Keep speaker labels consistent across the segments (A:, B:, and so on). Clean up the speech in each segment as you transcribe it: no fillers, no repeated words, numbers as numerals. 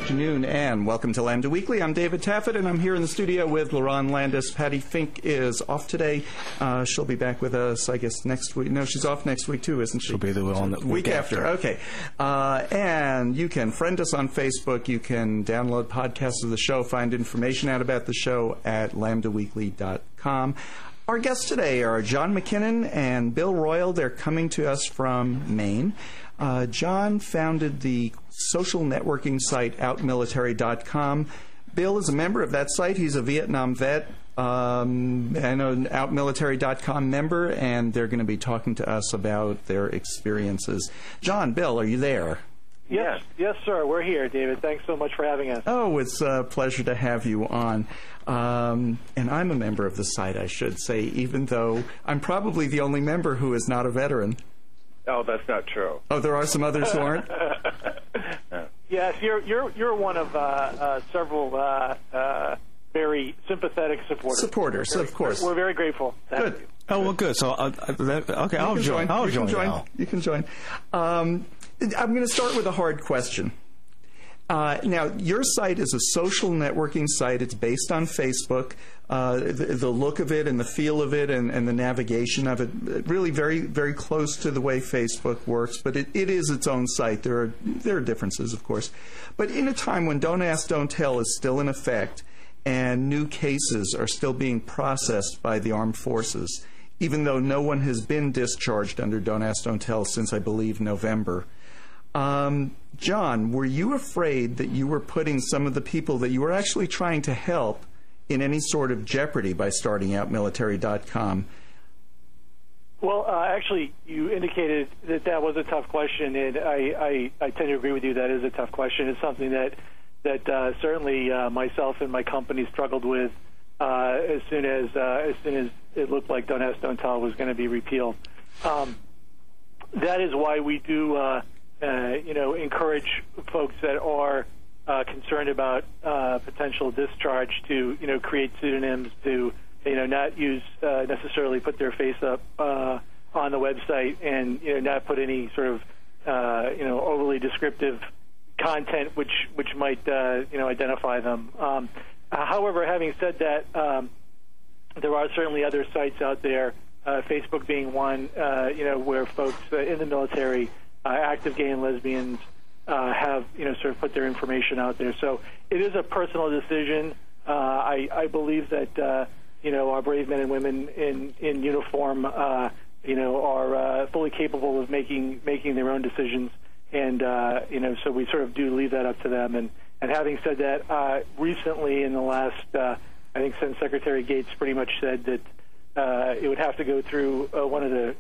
A: afternoon, and welcome to Lambda Weekly. I'm David Taffet, and I'm here in the studio with LaRon Landis. Patty Fink is off today. She'll be back with us, I guess, next week. No, she's off next week, too, isn't she?
B: She'll be the week after.
A: Okay. And you can friend us on Facebook. You can download podcasts of the show, find information out about the show at lambdaweekly.com. Our guests today are John McKinnon and Bill Royal. They're coming to us from Maine. John founded the social networking site OutMilitary.com. Bill is a member of that site. He's a Vietnam vet and an OutMilitary.com member, and they're going to be talking to us about their experiences. John, Bill, are you there?
C: Yes, sir. We're here, David. Thanks so much for having us.
A: Oh, it's a pleasure to have you on. And I'm a member of the site, I should say, even though I'm probably the only member who is not a veteran.
D: Oh, that's not true.
A: Oh, there are some others who aren't?
C: Yes, you're one of several very sympathetic supporters.
A: Supporters, of course.
C: We're very grateful.
A: Good.
B: Oh, well, good. So, okay, I'll join.
A: You can join. I'm going to start with a hard question. Now, your site is a social networking site. It's based on Facebook. The look of it and the feel of it and the navigation of it, really very, very close to the way Facebook works. But it is its own site. There are differences, of course. But in a time when Don't Ask, Don't Tell is still in effect and new cases are still being processed by the armed forces, even though no one has been discharged under Don't Ask, Don't Tell since, I believe, November. John, were you afraid that you were putting some of the people that you were actually trying to help in any sort of jeopardy by starting OutMilitary.com?
C: Well, actually, you indicated that was a tough question, and I tend to agree with you. That is a tough question. It's something that certainly myself and my company struggled with as soon as it looked like Don't Ask, Don't Tell was going to be repealed. That is why we do encourage folks that are concerned about potential discharge to, create pseudonyms, to, not use necessarily put their face up on the website and, not put any sort of, overly descriptive content which might, identify them. However, having said that, there are certainly other sites out there, Facebook being one, where folks in the military, active gay and lesbians have, sort of put their information out there. So it is a personal decision. I believe that, our brave men and women in uniform, are fully capable of making their own decisions. And, so we sort of do leave that up to them. And having said that, recently in the last, I think since Secretary Gates pretty much said that it would have to go through one of the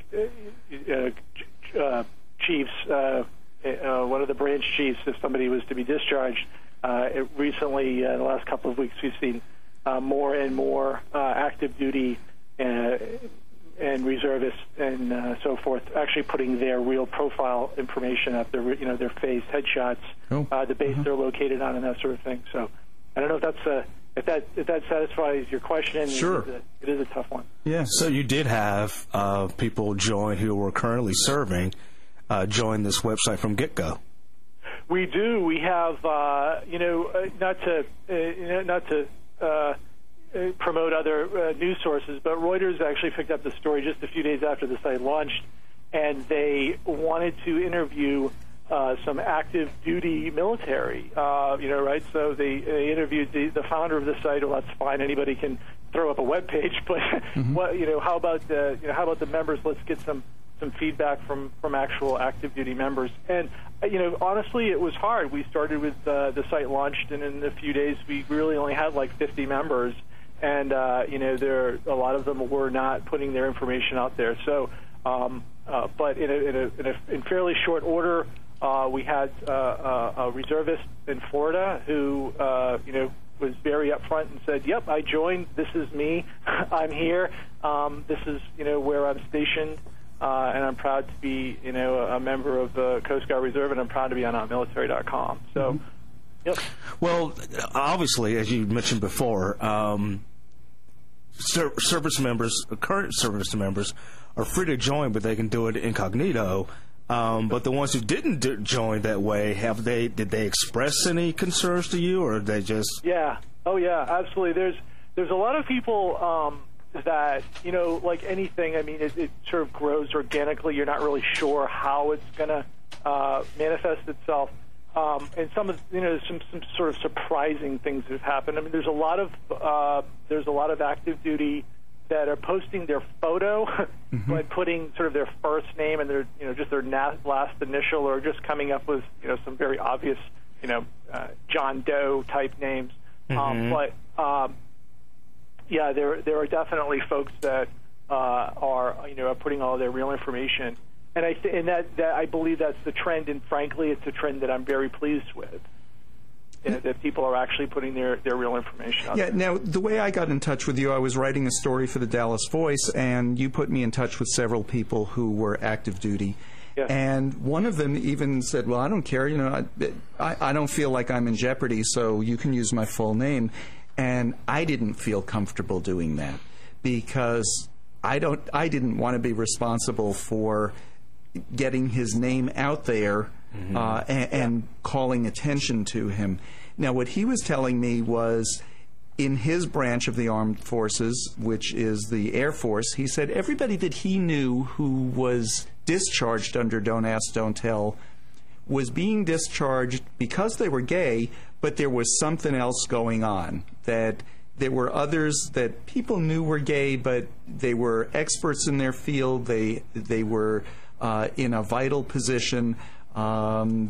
C: chiefs, one of the branch chiefs, if somebody was to be discharged. Recently, in the last couple of weeks, we've seen more and more active duty and reservists and so forth actually putting their real profile information up, their face, headshots, the base they're located on, and that sort of thing. So I don't know if that's if that satisfies your question.
A: Sure.
C: It is a tough one.
B: Yeah. So you did have people join who were currently serving. Join this website from get-go.
C: We do. We have, not to promote other news sources, but Reuters actually picked up the story just a few days after the site launched, and they wanted to interview some active duty military. Right? So they interviewed the founder of the site. Well, that's fine. Anybody can throw up a web page, but how about the members? Let's get some feedback from actual active duty members. And honestly, it was hard. We started with the site launched, and in a few days we really only had like 50 members, and there a lot of them were not putting their information out there. So but in fairly short order, we had a reservist in Florida who was very upfront and said, "Yep, I joined. This is me. I'm here. This is where I'm stationed." And I'm proud to be, a member of the Coast Guard Reserve, and I'm proud to be on OutMilitary.com. So, yep.
B: Well, obviously, as you mentioned before, service members, current service members, are free to join, but they can do it incognito. But the ones who didn't join that way, did they express any concerns to you, or they just?
C: Yeah. Oh, yeah. Absolutely. There's a lot of people that, like anything. I mean, it sort of grows organically. You're not really sure how it's going to manifest itself. And some sort of surprising things have happened. I mean, there's a lot of active duty that are posting their photo by putting sort of their first name and their just their last initial, or just coming up with some very obvious John Doe type names. But yeah, there are definitely folks that are putting all their real information. And I believe that's the trend, and frankly, it's a trend that I'm very pleased with. That people are actually putting their real information out there.
A: Now, the way I got in touch with you, I was writing a story for the Dallas Voice, and you put me in touch with several people who were active duty.
C: Yes.
A: And one of them even said, well, I don't care, I don't feel like I'm in jeopardy, so you can use my full name. And I didn't feel comfortable doing that, because I didn't want to be responsible for getting his name out there and calling attention to him. Now, what he was telling me was, in his branch of the armed forces, which is the Air Force, he said everybody that he knew who was discharged under Don't Ask, Don't Tell was being discharged because they were gay, but there was something else going on, that there were others that people knew were gay, but they were experts in their field. They were in a vital position, and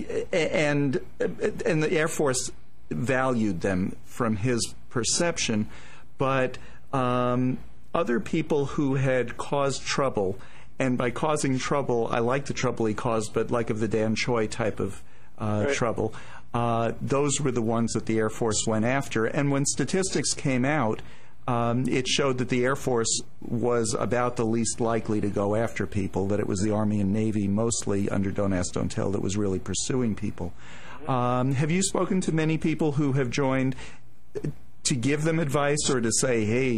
A: the Air Force valued them from his perception. But other people who had caused trouble, and by causing trouble, I like the trouble he caused, but like of the Dan Choi type of trouble, those were the ones that the Air Force went after. And when statistics came out, it showed that the Air Force was about the least likely to go after people, that it was the Army and Navy, mostly under Don't Ask, Don't Tell, that was really pursuing people. Have you spoken to many people who have joined to give them advice, or to say, hey,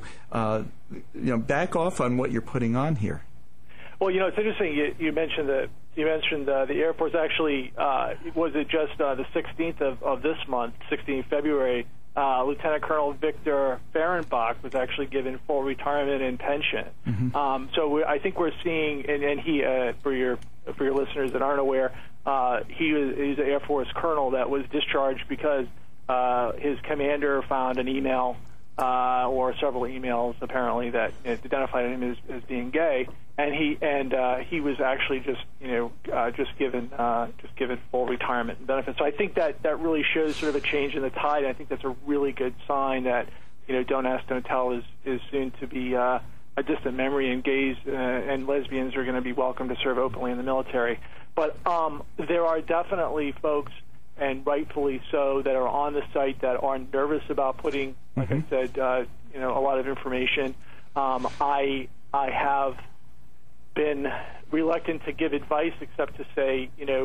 A: back off on what you're putting on here?
C: Well, it's interesting. You mentioned the Air Force. Actually, was it just the 16th of this month, 16th February? Lieutenant Colonel Victor Fehrenbach was actually given full retirement and pension. So I think we're seeing, and he, for your listeners that aren't aware, he's an Air Force colonel that was discharged because his commander found an email or several emails apparently that identified him as being gay, and he was actually just given full retirement and benefits. So I think that really shows sort of a change in the tide. And I think that's a really good sign that Don't Ask, Don't Tell is soon to be a distant memory, and gays and lesbians are going to be welcome to serve openly in the military. But there are definitely folks, and rightfully so, that are on the site that are nervous about putting, like I said, a lot of information. I have been reluctant to give advice, except to say,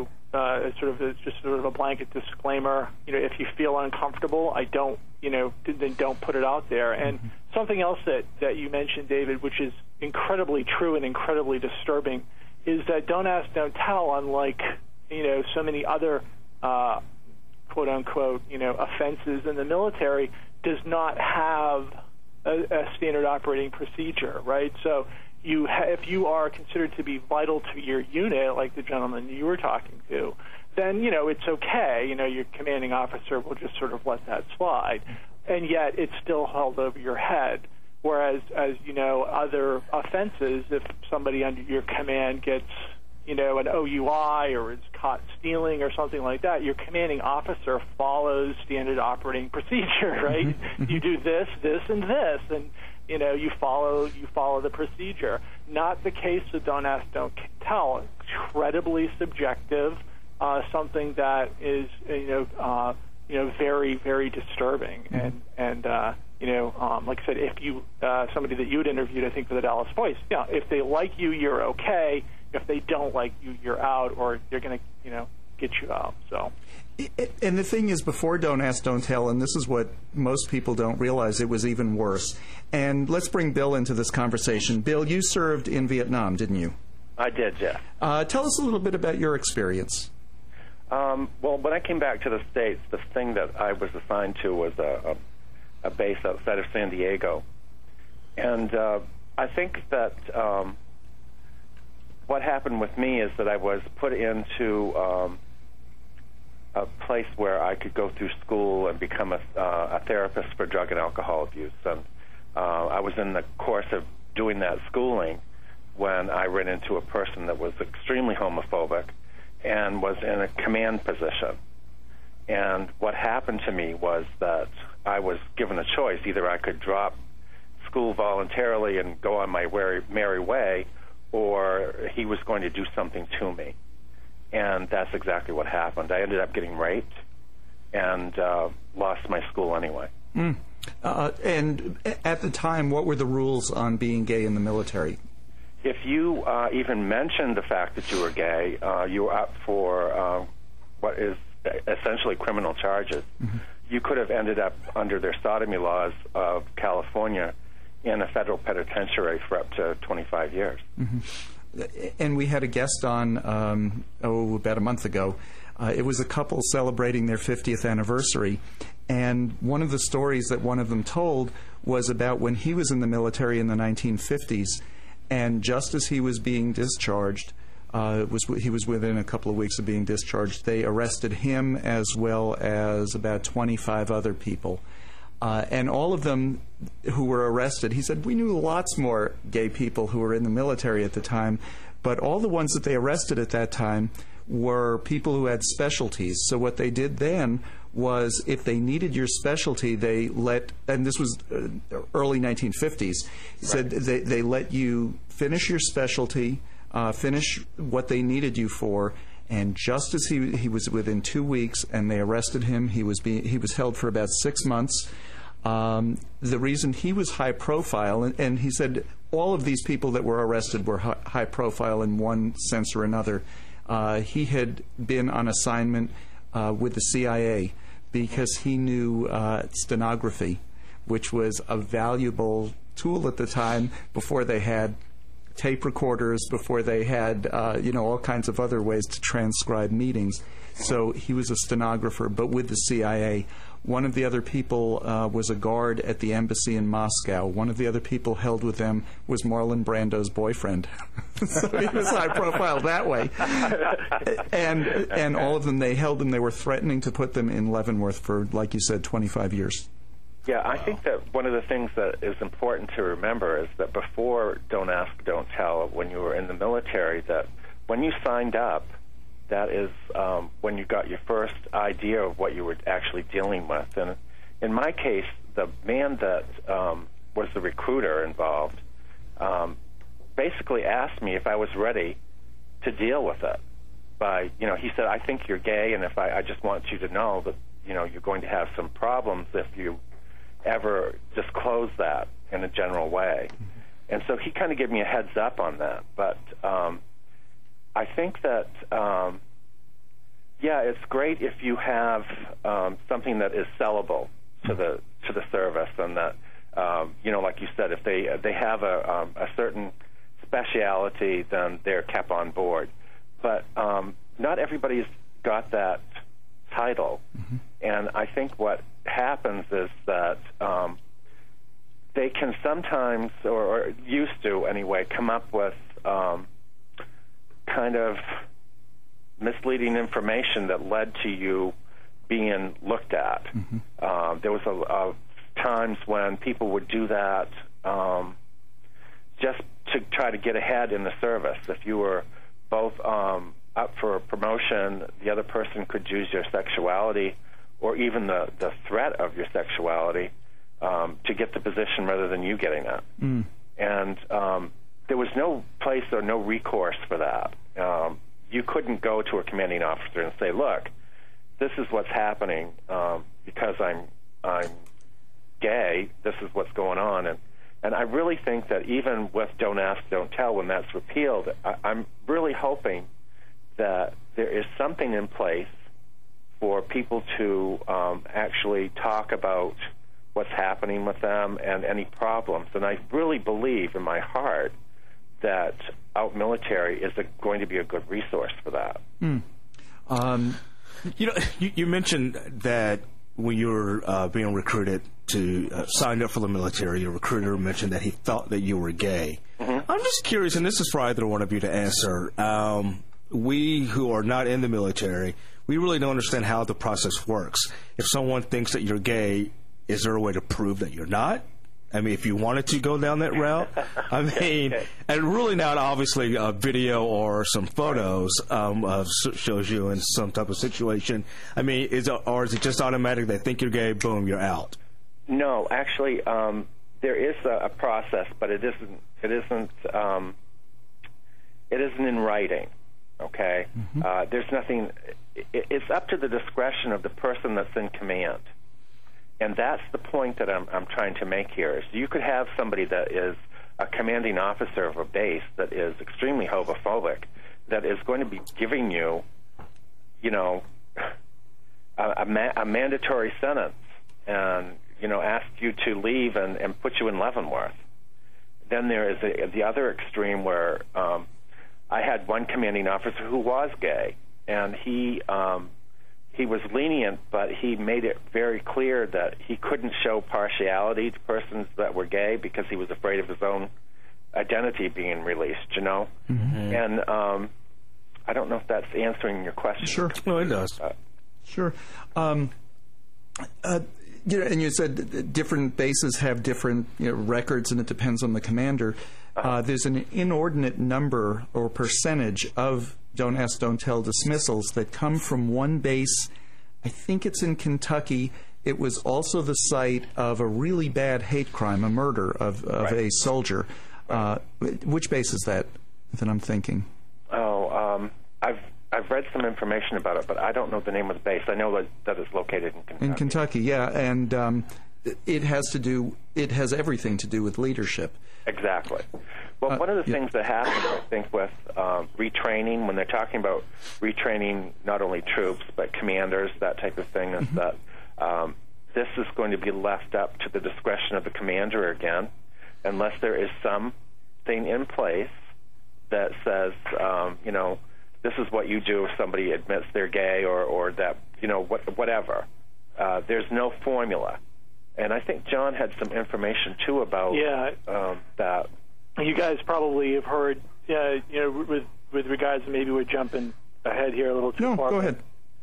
C: just sort of a blanket disclaimer. If you feel uncomfortable, then don't put it out there. And something else that you mentioned, David, which is incredibly true and incredibly disturbing, is that Don't Ask, Don't Tell, unlike so many other quote unquote offenses in the military, does not have a standard operating procedure, right? So if you are considered to be vital to your unit, like the gentleman you were talking to, then it's okay. Your commanding officer will just sort of let that slide, and yet it's still held over your head. Whereas, as other offenses, if somebody under your command gets an OUI or is caught stealing or something like that, your commanding officer follows standard operating procedure, right? You do this, this, and this, and you follow the procedure. Not the case with Don't Ask, Don't Tell. Incredibly subjective, something that is very, very disturbing. And like I said, if you somebody that you had interviewed, I think for the Dallas Voice, if they like you, you're okay. If they don't like you, you're out, or they're going to get you out. So.
A: And the thing is, before Don't Ask, Don't Tell, and this is what most people don't realize, it was even worse. And let's bring Bill into this conversation. Bill, you served in Vietnam, didn't you?
D: I did, yes.
A: Tell us a little bit about your experience.
D: Well, when I came back to the States, the thing that I was assigned to was a base outside of San Diego. And I think that what happened with me is that I was put into a place where I could go through school and become a therapist for drug and alcohol abuse. And I was in the course of doing that schooling when I ran into a person that was extremely homophobic and was in a command position. And what happened to me was that I was given a choice. Either I could drop school voluntarily and go on my merry way, or he was going to do something to me. And that's exactly what happened. I ended up getting raped and lost my school anyway.
A: And at the time, what were the rules on being gay in the military?
D: If you even mentioned the fact that you were gay, you were up for what is essentially criminal charges. Mm-hmm. You could have ended up under their sodomy laws of California in a federal penitentiary for up to 25 years.
A: Mm-hmm. And we had a guest on, about a month ago. It was a couple celebrating their 50th anniversary. And one of the stories that one of them told was about when he was in the military in the 1950s. And just as he was being discharged, he was within a couple of weeks of being discharged, they arrested him as well as about 25 other people. And all of them who were arrested, he said, we knew lots more gay people who were in the military at the time, but all the ones that they arrested at that time were people who had specialties. So what they did then was, if they needed your specialty, they let, and this was early 1950s, said they let you finish your specialty, finish what they needed you for, and just as he was within 2 weeks and they arrested him, he was held for about 6 months. The reason he was high profile, and he said all of these people that were arrested were high profile in one sense or another. He had been on assignment with the CIA because he knew stenography, which was a valuable tool at the time, before they had tape recorders, before they had all kinds of other ways to transcribe meetings. So he was a stenographer, but with the CIA. One of the other people was a guard at the embassy in Moscow. One of the other people held with them was Marlon Brando's boyfriend. So he was high profile that way. And all of them, they held them. They were threatening to put them in Leavenworth for, like you said, 25 years.
D: Yeah, I think that one of the things that is important to remember is that before Don't Ask, Don't Tell, when you were in the military, that when you signed up, that is when you got your first idea of what you were actually dealing with. And in my case, the man that was the recruiter involved basically asked me if I was ready to deal with it. He said, I think you're gay, and if I just want you to know that, you're going to have some problems if you ever disclose that in a general way. Mm-hmm. And so he kind of gave me a heads up on that. But I think that, it's great if you have something that is sellable to the service, and that, like you said, if they have a certain speciality, then they're kept on board. But not everybody's got that title. Mm-hmm. And I think what happens is that they can sometimes, or used to anyway, come up with kind of misleading information that led to you being looked at. Mm-hmm. There was times when people would do that just to try to get ahead in the service. If you were both up for a promotion, the other person could use your sexuality or even the threat of your sexuality to get the position rather than you getting it. Mm. And there was no place or no recourse for that. You couldn't go to a commanding officer and say, look, this is what's happening because I'm gay, this is what's going on. And I really think that even with Don't Ask, Don't Tell, when that's repealed, I'm really hoping that there is something in place for people to actually talk about what's happening with them and any problems. And I really believe in my heart that Out Military is going to be a good resource for that.
B: You mentioned that when you were being recruited to sign up for the military, your recruiter mentioned that he thought that you were gay. Mm-hmm. I'm just curious, and this is for either one of you to answer. We who are not in the military, we really don't understand how the process works. If someone thinks that you're gay, is there a way to prove that you're not? I mean, if you wanted to go down that route, I mean, and really not obviously a video or some photos shows you in some type of situation. I mean, is it just automatic? They think you're gay, boom, you're out.
D: No, actually, there is a process, but it isn't in writing. Okay, mm-hmm. There's nothing. It's up to the discretion of the person that's in command. And that's the point that I'm trying to make here, is you could have somebody that is a commanding officer of a base that is extremely homophobic, that is going to be giving you, a mandatory sentence and, ask you to leave and put you in Leavenworth. Then there is the other extreme where I had one commanding officer who was gay, and he was lenient, but he made it very clear that he couldn't show partiality to persons that were gay because he was afraid of his own identity being released, Mm-hmm. And I don't know if that's answering your question.
A: Sure.
B: No, it does.
A: Sure. And you said different bases have different records, and it depends on the commander. There's an inordinate number or percentage of Don't Ask, Don't Tell dismissals that come from one base. I think it's in Kentucky. It was also the site of a really bad hate crime, a murder of right. a soldier. Right. Which base is that I'm thinking?
D: I've read some information about it, but I don't know the name of the base. I know that it's located in Kentucky.
A: In Kentucky, yeah, and it has everything to do with leadership.
D: Exactly. Well, one of the things that happens, I think, with retraining, when they're talking about retraining not only troops but commanders, that type of thing, is that this is going to be left up to the discretion of the commander again, unless there is something in place that says, this is what you do if somebody admits they're gay or that, whatever. There's no formula. And I think John had some information, too, about that.
C: You guys probably have heard, with regards to, maybe we're jumping ahead here a little too far.
A: No, go ahead.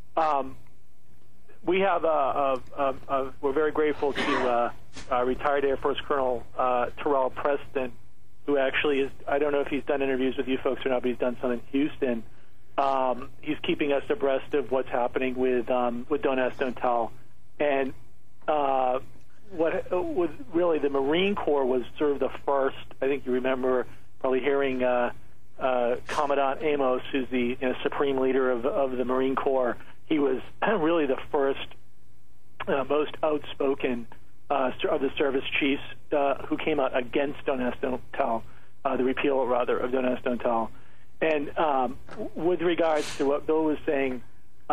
C: We have we're very grateful to retired Air Force Colonel Terrell Preston, who actually is, I don't know if he's done interviews with you folks or not, but he's done some in Houston. He's keeping us abreast of what's happening with Don't Ask, Don't Tell. And what was really the Marine Corps was sort of the first. I think you remember probably hearing Commandant Amos, who's the supreme leader of the Marine Corps. He was really the first, most outspoken of the service chiefs who came out against Don't Ask, Don't Tell, the repeal, rather, of Don't Ask, Don't Tell. And with regards to what Bill was saying,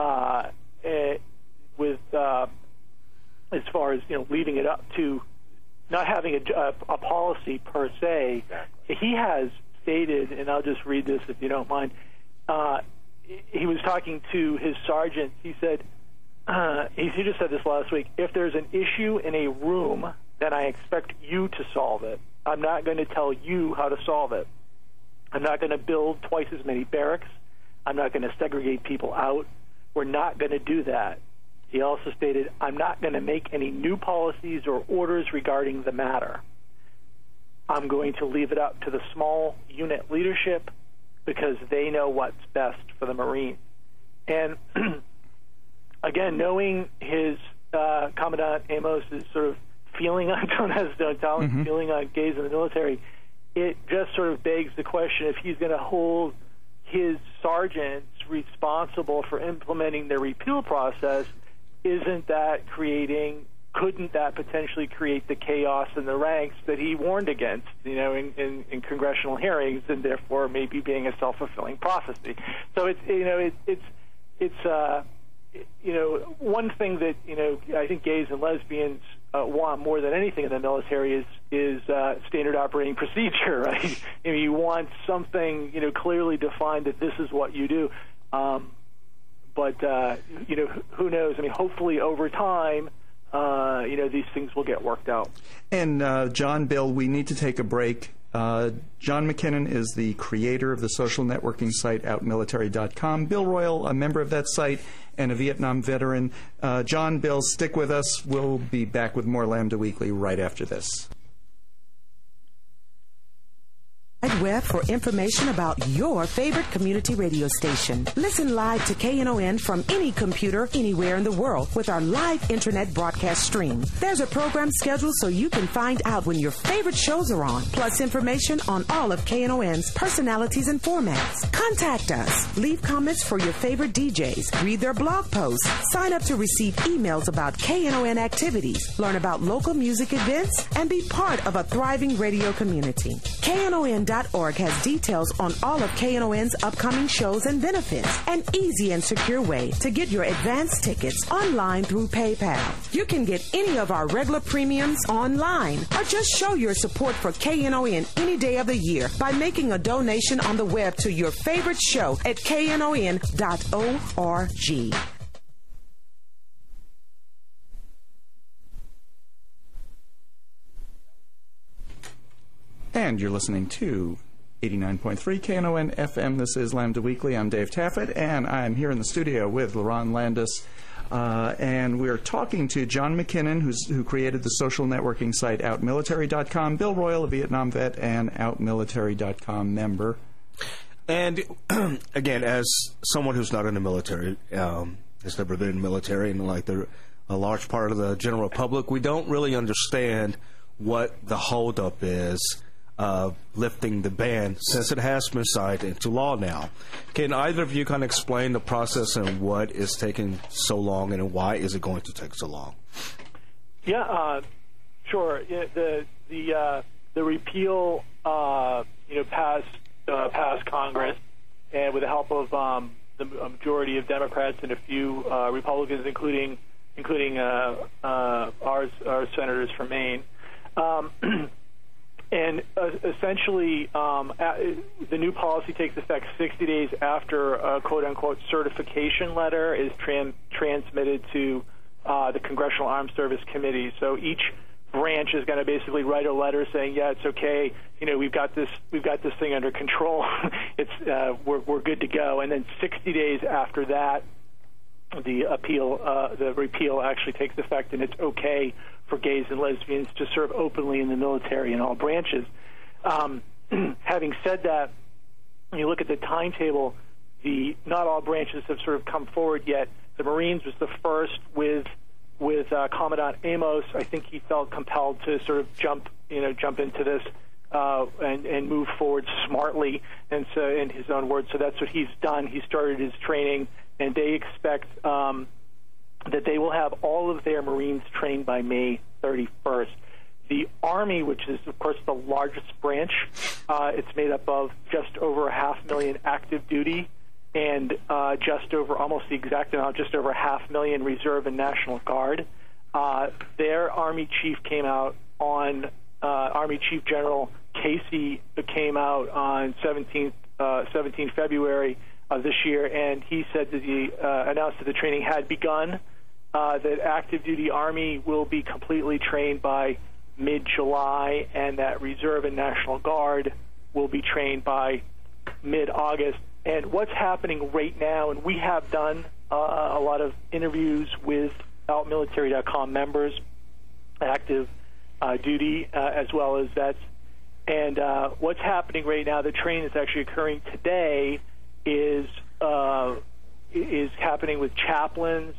C: as far as leaving it up to not having a policy per se, he has stated, and I'll just read this if you don't mind. He was talking to his sergeant. He said, he just said this last week, if there's an issue in a room, then I expect you to solve it. I'm not going to tell you how to solve it. I'm not going to build twice as many barracks. I'm not going to segregate people out. We're not going to do that. He also stated, I'm not going to make any new policies or orders regarding the matter. I'm going to leave it up to the small unit leadership because they know what's best for the Marines. And again, knowing his Commandant Amos's sort of feeling on Don't Ask, Don't Tell, feeling on gays in the military, it just sort of begs the question, if he's going to hold his sergeants responsible for implementing the repeal process, couldn't that potentially create the chaos in the ranks that he warned against, in congressional hearings, and therefore maybe being a self-fulfilling prophecy? So it's one thing that, I think gays and lesbians want more than anything in the military is standard operating procedure, right? I mean, you want something, clearly defined that this is what you do. But who knows? I mean, hopefully over time, these things will get worked out.
A: And John, Bill, we need to take a break. John McKinnon is the creator of the social networking site OutMilitary.com. Bill Royal, a member of that site and a Vietnam veteran. John, Bill, stick with us. We'll be back with more Lambda Weekly right after this.
E: Web for information about your favorite community radio station. Listen live to KNON from any computer anywhere in the world with our live internet broadcast stream. There's a program schedule so you can find out when your favorite shows are on, plus information on all of KNON's personalities and formats. Contact us. Leave comments for your favorite DJs. Read their blog posts. Sign up to receive emails about KNON activities. Learn about local music events and be part of a thriving radio community. KNON.org has details on all of KNON's upcoming shows and benefits. An easy and secure way to get your advance tickets online through PayPal. You can get any of our regular premiums online or just show your support for KNON any day of the year by making a donation on the web to your favorite show at knon.org.
A: And you're listening to 89.3 KNON FM. This is Lambda Weekly. I'm Dave Taffet, and I'm here in the studio with LaRon Landis. And we're talking to John McKinnon, who created the social networking site OutMilitary.com, Bill Royal, a Vietnam vet and OutMilitary.com member.
B: And, again, as someone who's not in the military, has never been in the military, and like a large part of the general public, we don't really understand what the holdup is of lifting the ban, since it has been signed into law now. Can either of you kind of explain the process and what is taking so long, and why is it going to take so long?
C: Yeah, sure. Yeah, the repeal, passed Congress, and with the help of the majority of Democrats and a few Republicans, including our senators from Maine. And essentially, the new policy takes effect 60 days after a quote-unquote certification letter is transmitted to the Congressional Armed Service Committee. So each branch is going to basically write a letter saying, "Yeah, it's okay. We've got this thing under control. We're good to go." And then 60 days after that, the repeal actually takes effect, and it's okay for gays and lesbians to serve openly in the military in all branches. Having said that, when you look at the timetable, not all branches have sort of come forward yet. The Marines was the first with Commandant Amos. I think he felt compelled to sort of jump into this and move forward smartly, and so in his own words. So that's what he's done. He started his training, and they expect that they will have all of their Marines trained by May 31st. The Army, which is, of course, the largest branch, it's made up of just over 500,000 active duty and just over 500,000 Reserve and National Guard. Their Army chief came out on, Army Chief General Casey came out on 17 February of this year, and he said that he announced that the training had begun, that active duty Army will be completely trained by mid-July, and that Reserve and National Guard will be trained by mid-August. And what's happening right now, and we have done a lot of interviews with OutMilitary.com members, active duty, as well as vets, and what's happening right now, the training that's actually occurring today is happening with chaplains,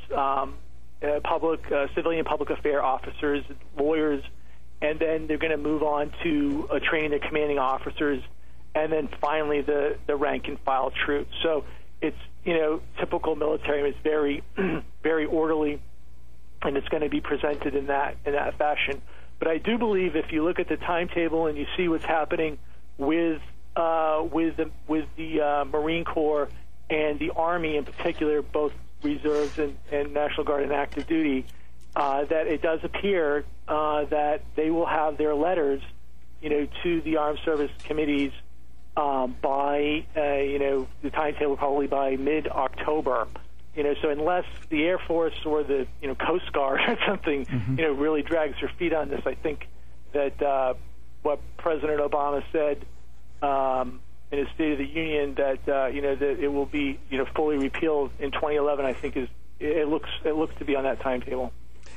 C: civilian public affair officers, lawyers, and then they're going to move on to training the commanding officers, and then finally the rank and file troops. So it's typical military. It's very very orderly, and it's going to be presented in that fashion. But I do believe if you look at the timetable and you see what's happening with the Marine Corps and the Army in particular, both reserves and National Guard and active duty, that it does appear that they will have their letters, to the Armed Service Committees by, the timetable probably by mid-October. So unless the Air Force or the, Coast Guard or something, really drags their feet on this, I think that what President Obama said in his State of the Union that that it will be fully repealed in 2011, I think it looks to be on that timetable.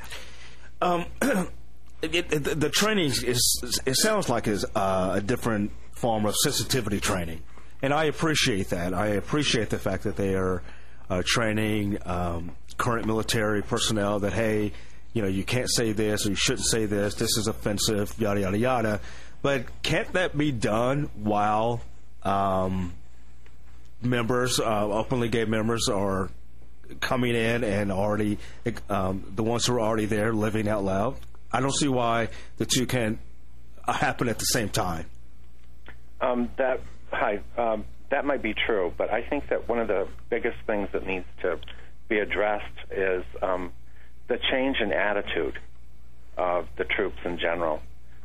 B: The training it sounds like is a different form of sensitivity training, and I appreciate that. I appreciate the fact that they are training current military personnel that, hey, you can't say this or you shouldn't say this. This is offensive, yada yada yada. But can't that be done while members, openly gay members, are coming in and already the ones who are already there living out loud? I don't see why the two can't happen at the same time.
D: That might be true, but I think that one of the biggest things that needs to be addressed is the change in attitude of the troops in general.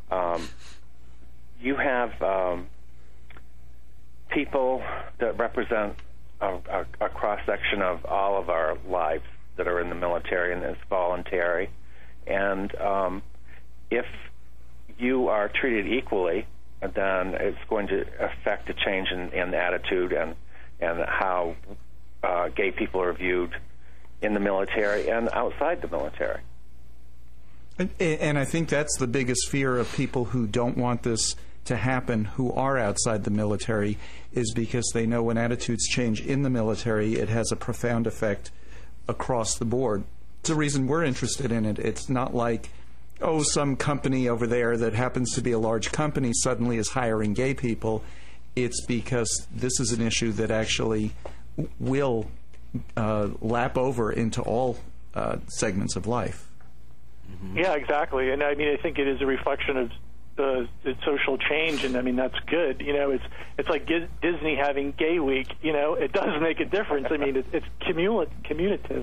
D: You have people that represent a cross-section of all of our lives that are in the military, and it's voluntary. And if you are treated equally, then it's going to affect a change in attitude and how gay people are viewed in the military and outside the military.
A: And I think that's the biggest fear of people who don't want this to happen, who are outside the military, is because they know when attitudes change in the military, it has a profound effect across the board. It's the reason we're interested in it. It's not like, some company over there that happens to be a large company suddenly is hiring gay people. It's because this is an issue that actually will lap over into all segments of life.
C: Mm-hmm. Yeah, exactly. And I think it is a reflection of the social change, and that's good. It's like Disney having Gay Week. It does make a difference. It's cumulative.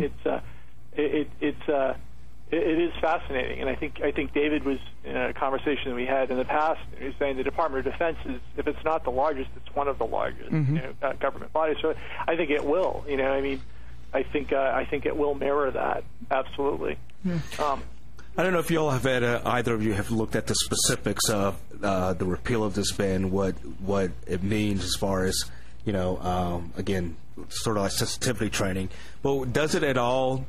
C: Mm-hmm. It is fascinating, and I think David was in a conversation that we had in the past. He was saying the Department of Defense is, if it's not the largest, it's one of the largest government bodies. So I think it will. I think it will mirror that absolutely.
A: Yeah.
B: I don't know if you all have had either of you have looked at the specifics of the repeal of this ban, what it means as far as again, sort of like sensitivity training. But does it at all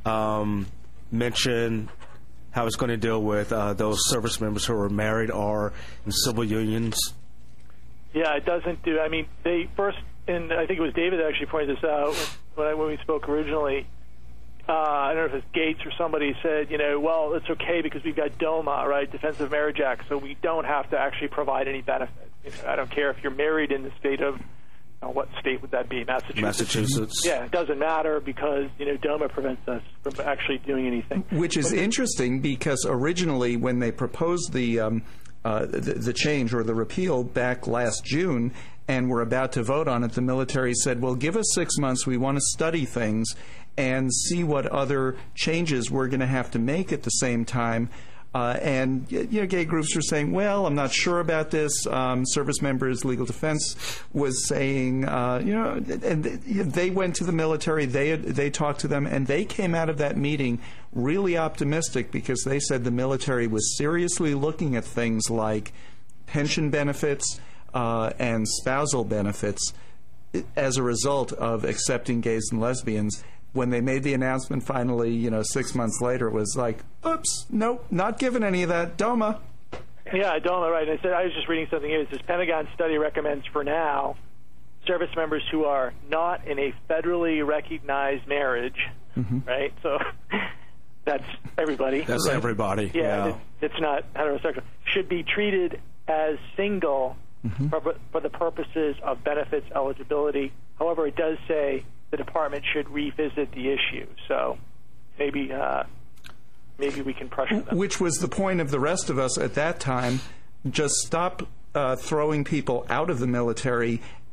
B: mention how it's going to deal with those service members who are married or in civil unions?
C: Yeah, it doesn't do. They first, and I think it was David that actually pointed this out when we spoke originally. I don't know if it's Gates or somebody said, well, it's okay because we've got DOMA, right, Defensive Marriage Act, so we don't have to actually provide any benefits. I don't care if you're married in the state of, what state would that be? Massachusetts. Yeah, it doesn't matter because, DOMA prevents us from actually doing anything.
A: Which is interesting because originally when they proposed the change or the repeal back last June and were about to vote on it, the military said, well, give us 6 months. We want to study things and see what other changes we're going to have to make at the same time. And gay groups were saying, well, I'm not sure about this. Service Members Legal Defense was saying, and they went to the military, they talked to them, and they came out of that meeting really optimistic because they said the military was seriously looking at things like pension benefits and spousal benefits as a result of accepting gays and lesbians. When they made the announcement finally, 6 months later, it was like, oops, nope, not given any of that. DOMA.
C: Yeah, DOMA, right. And I was just reading something here. It says Pentagon study recommends for now service members who are not in a federally recognized marriage, right? So that's everybody.
B: That's everybody.
C: Yeah. It's not heterosexual. Should be treated as single for the purposes of benefits eligibility. However, it does say the department should revisit the issue. So maybe we can pressure them.
A: Which was the point of the rest of us at that time. Just stop throwing people out of the military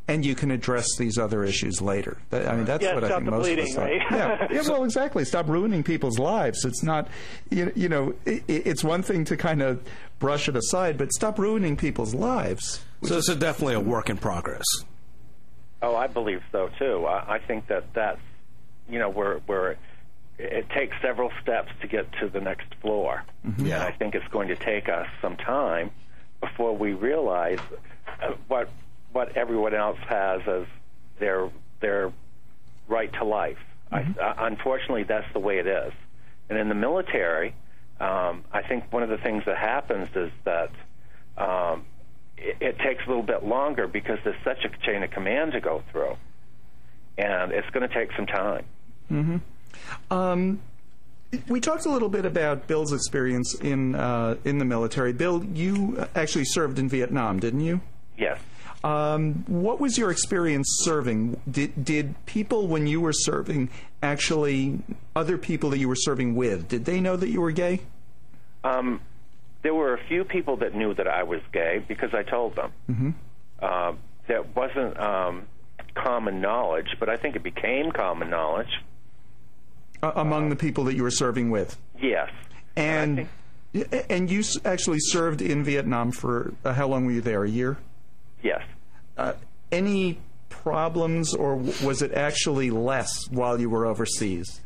A: and you can address these other issues later. That's what I think most of us
C: right?
A: Yeah, well, exactly. Stop ruining people's lives. It's not, it's one thing to kind of brush it aside, but stop ruining people's lives.
B: So it's definitely a work in progress.
D: Oh, I believe so too. I think that's it takes several steps to get to the next floor.
B: Mm-hmm. Yeah,
D: and I think it's going to take us some time before we realize what everyone else has as their right to life. Mm-hmm. Unfortunately, that's the way it is. And in the military, I think one of the things that happens is that it takes a little bit longer because there's such a chain of command to go through, and it's going to take some time.
A: Mm-hmm. We talked a little bit about Bill's experience in the military. Bill, you actually served in Vietnam, didn't you?
D: Yes.
A: What was your experience serving? Did people, when you were serving, actually, other people that you were serving with, did they know that you were gay?
D: There were a few people that knew that I was gay because I told them. Mm-hmm. That wasn't common knowledge, but I think it became common knowledge.
A: Among the people that you were serving with?
D: Yes.
A: And you actually served in Vietnam for, how long were you there, a year?
D: Yes.
A: Any problems, or was it actually less while you were overseas?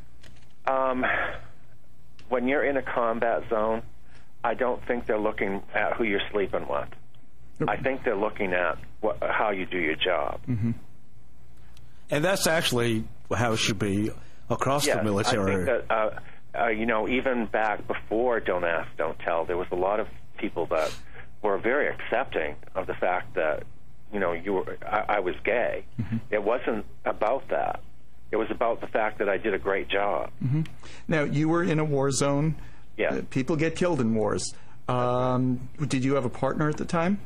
D: When you're in a combat zone, I don't think they're looking at who you're sleeping with. I think they're looking at how you do your job.
B: Mm-hmm. And that's actually how it should be across the military.
D: I think that, even back before Don't Ask, Don't Tell, there was a lot of people that were very accepting of the fact that, I was gay. Mm-hmm. It wasn't about that. It was about the fact that I did a great job.
A: Mm-hmm. Now, you were in a war zone.
D: Yeah.
A: People get killed in wars. Did you have a partner at the time?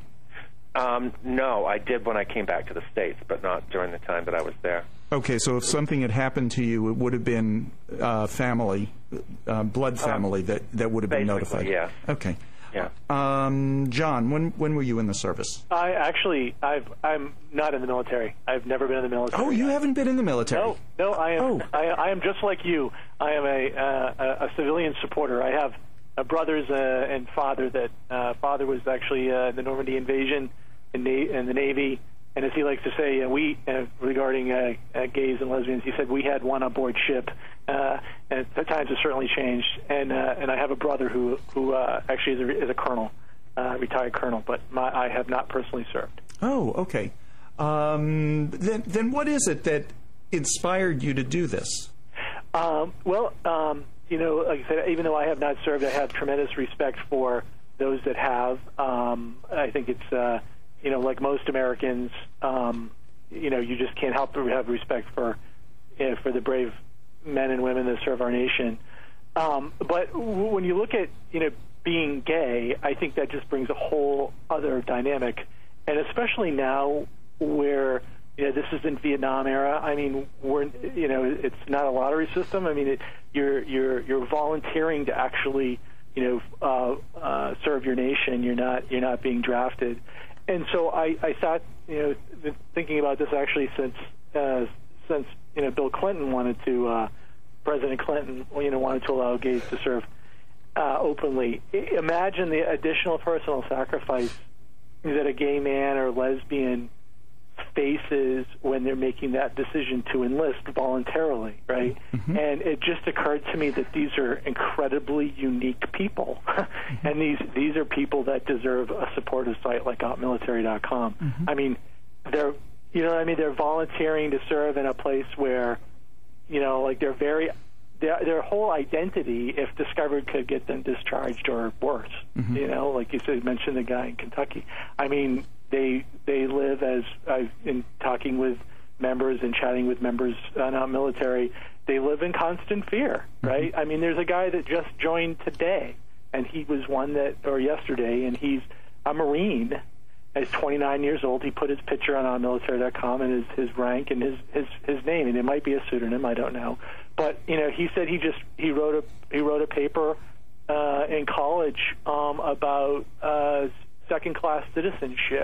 D: No, I did when I came back to the States, but not during the time that I was there.
A: Okay, so if something had happened to you, it would have been family, blood family that would have been notified.
D: Yeah.
A: Okay.
D: Yeah.
A: John, when were you in the service?
C: I'm not in the military. I've never been in the military.
A: Oh, you haven't been in the military?
C: No, I am. Oh. I am just like you. I am a civilian supporter. I have brothers and father that father was actually the Normandy invasion in the Navy. And as he likes to say, regarding gays and lesbians, he said we had one aboard ship, and the times have certainly changed. And I have a brother who actually is a colonel, retired colonel, but I have not personally served.
A: Oh, okay. Then what is it that inspired you to do this?
C: Like I said, even though I have not served, I have tremendous respect for those that have. I think it's. Like most Americans, you just can't help but have respect for the brave men and women that serve our nation. But when you look at, being gay, I think that just brings a whole other dynamic. And especially now where, this is in Vietnam era. I mean, it's not a lottery system. I mean, you're volunteering to actually, serve your nation. You're not being drafted. And so I thought, thinking about this actually since Bill Clinton President Clinton, wanted to allow gays to serve openly. Imagine the additional personal sacrifice that a gay man or lesbian faces when they're making that decision to enlist voluntarily, right? Mm-hmm. And it just occurred to me that these are incredibly unique people, and these are people that deserve a supportive site like OutMilitary.com. Mm-hmm. I mean, they're volunteering to serve in a place where, their whole identity, if discovered, could get them discharged or worse. Mm-hmm. Like you said, mentioned the guy in Kentucky. I mean, they live, as I've been talking with members and chatting with members on our military, they live in constant fear, right? Mm-hmm. I mean, there's a guy that just joined today, and he was yesterday, and he's a Marine. He's 29 years old. He put his picture on OurMilitary.com and his rank and his name, and it might be a pseudonym, I don't know. But he said he wrote a paper in college about second-class citizenship,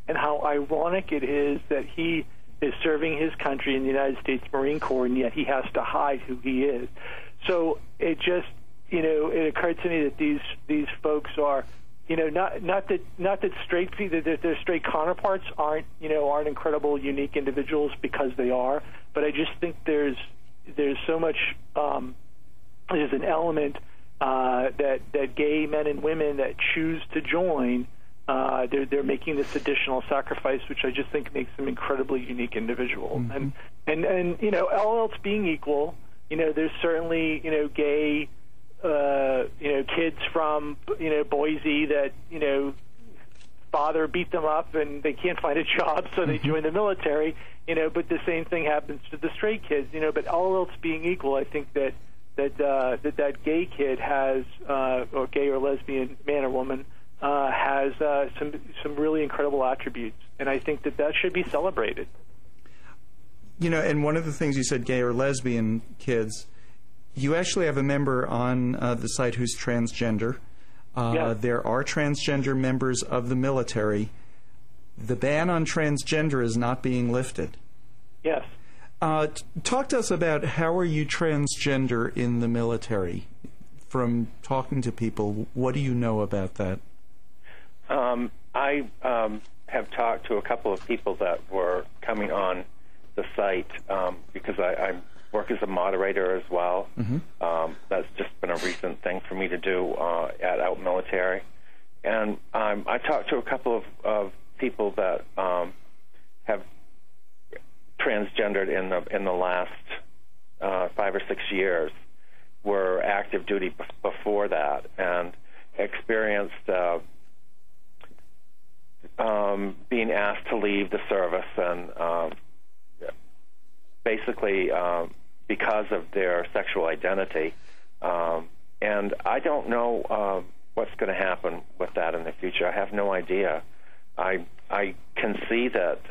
C: and how ironic it is that he is serving his country in the United States Marine Corps, and yet he has to hide who he is. So it just, it occurred to me that these folks are, not that straight that their straight counterparts aren't incredible, unique individuals, because they are, but I just think there's so much, there's an element that gay men and women that choose to join, they're making this additional sacrifice, which I just think makes them incredibly unique individuals. Mm-hmm. And all else being equal, there's certainly gay kids from Boise that father beat them up and they can't find a job, so they join the military. But the same thing happens to the straight kids. But all else being equal, I think that gay kid has, or gay or lesbian man or woman, has some really incredible attributes, and I think that should be celebrated.
A: And one of the things you said, gay or lesbian kids, you actually have a member on the site who's transgender.
C: Yes.
A: There are transgender members of the military. The ban on transgender is not being lifted.
C: Yes.
A: Talk to us about how are you transgender in the military? From talking to people, what do you know about that?
D: I have talked to a couple of people that were coming on the site because I work as a moderator as well. Mm-hmm. That's just been a recent thing for me to do at Out Military. And I talked to a couple of people that have transgendered in the last 5 or 6 years, were active duty before that, and experienced being asked to leave the service, and basically because of their sexual identity. And I don't know what's going to happen with that in the future. I have no idea. I can see that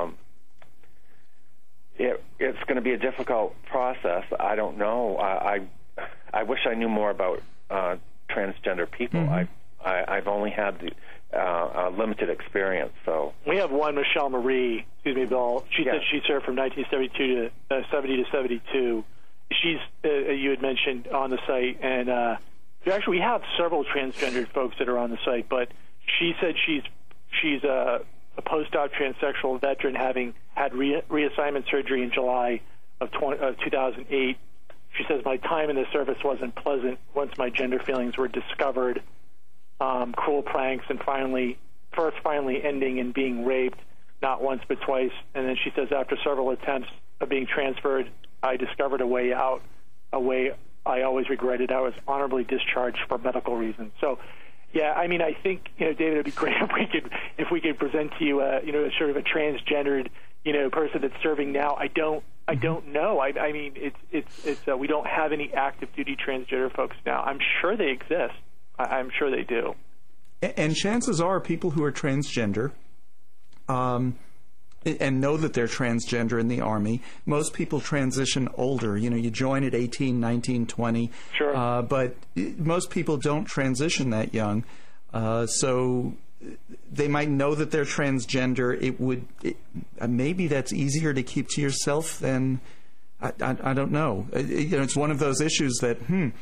D: it's going to be a difficult process. I don't know. I wish I knew more about transgender people. Mm-hmm. I've only had a limited experience. So
C: we have one, Michelle Marie. Excuse me, Bill. She said she served from 1972 to 70 to 72. She's you had mentioned on the site, and actually we have several transgendered folks that are on the site. But she said she's a post-op transsexual veteran, having had reassignment surgery in July of 2008. She says, my time in the service wasn't pleasant once my gender feelings were discovered. Cruel pranks, and finally ending in being raped, not once but twice. And then she says, after several attempts of being transferred, I discovered a way out, a way I always regretted. I was honorably discharged for medical reasons. So, yeah, I mean, I think, David, it'd be great if we could present to you, sort of a transgendered, person that's serving now. I don't know. I mean, it's we don't have any active duty transgender folks now. I'm sure they exist. I'm sure they do.
A: And chances are people who are transgender and know that they're transgender in the Army, most people transition older. You join at 18, 19, 20.
C: Sure.
A: But most people don't transition that young. So they might know that they're transgender. Maybe that's easier to keep to yourself than, I don't know. It's one of those issues that,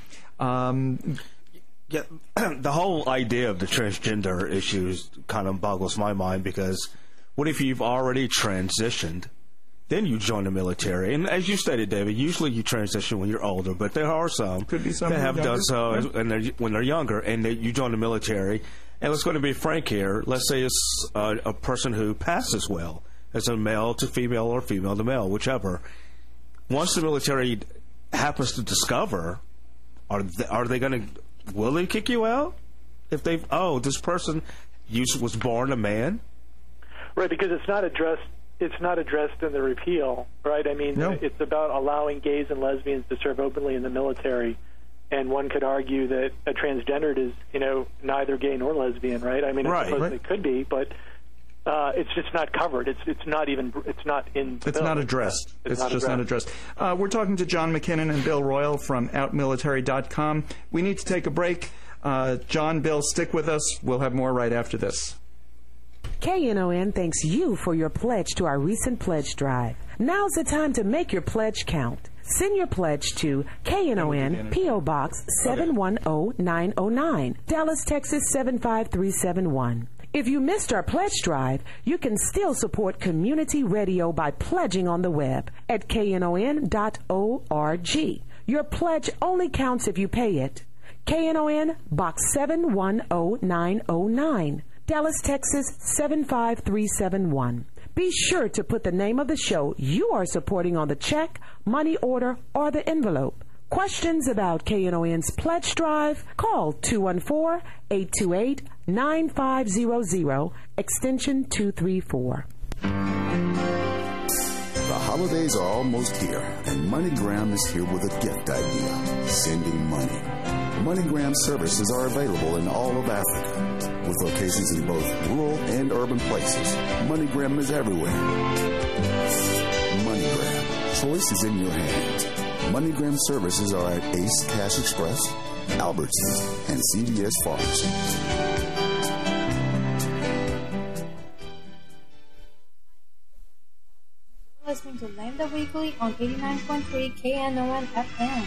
B: Yeah, the whole idea of the transgender issues kind of boggles my mind, because what if you've already transitioned, then you join the military? And as you stated, David, usually you transition when you're older, but there are some that have done so when they're younger, and you join the military. And let's go to be frank here. Let's say it's a person who passes well as a male to female or female to male, whichever. Once the military happens to discover, are they going to... Will they kick you out if this person was born a man?
C: Right, because it's not addressed. It's not addressed in the repeal, right? I mean, It's about allowing gays and lesbians to serve openly in the military, and one could argue that a transgendered is, neither gay nor lesbian, right? I mean, I suppose it could be, but it's just not covered. It's not in. It's not
A: addressed. It's just not addressed. We're talking to John McKinnon and Bill Royal from OutMilitary.com. We need to take a break. John, Bill, stick with us. We'll have more right after this.
E: KNON thanks you for your pledge to our recent pledge drive. Now's the time to make your pledge count. Send your pledge to KNON, P.O. Box 710909, Dallas, Texas 75371. If you missed our pledge drive, you can still support community radio by pledging on the web at knon.org. Your pledge only counts if you pay it. KNON, Box 710909, Dallas, Texas 75371. Be sure to put the name of the show you are supporting on the check, money order, or the envelope. Questions about KNON's pledge drive? Call 214-828-9500, extension 234.
F: The holidays are almost here, and MoneyGram is here with a gift idea: sending money. MoneyGram services are available in all of Africa, with locations in both rural and urban places. MoneyGram is everywhere. MoneyGram. Choice is in your hands. MoneyGram services are at Ace Cash Express, Albertsons, and CVS Pharmacy.
G: Listening to Lambda Weekly on 89.3 KNON FM.